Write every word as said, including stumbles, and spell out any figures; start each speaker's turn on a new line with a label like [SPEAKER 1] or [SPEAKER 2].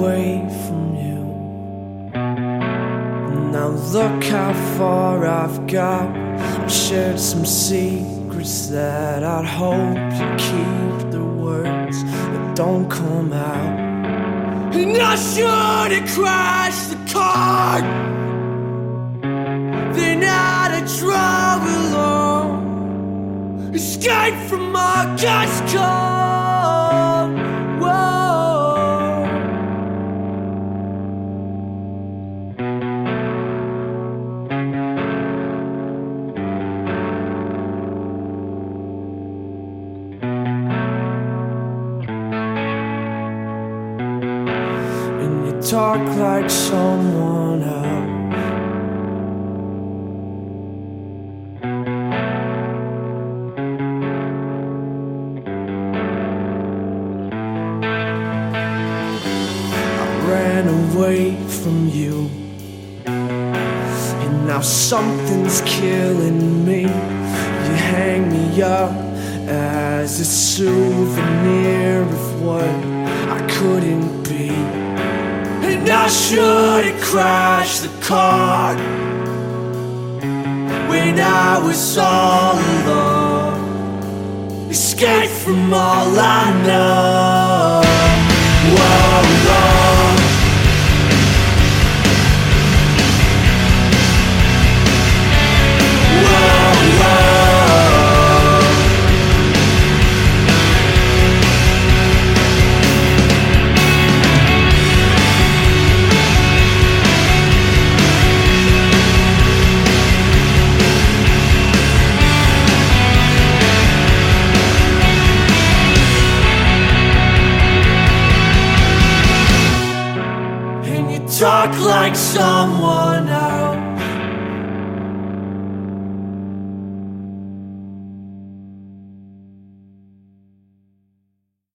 [SPEAKER 1] away from you. Now look how far I've got. I've shared some secrets that I'd hope you keep, the words that don't come out. And I should have crashed the car, then I'd have drove alone, escape from my God's call. Whoa. And you talk like someone else. Ran away from you, and now something's killing me. You hang me up as a souvenir of what I couldn't be. And I should have crashed the car when I was all alone, escaped from all I know. Whoa, whoa. Talk like someone else.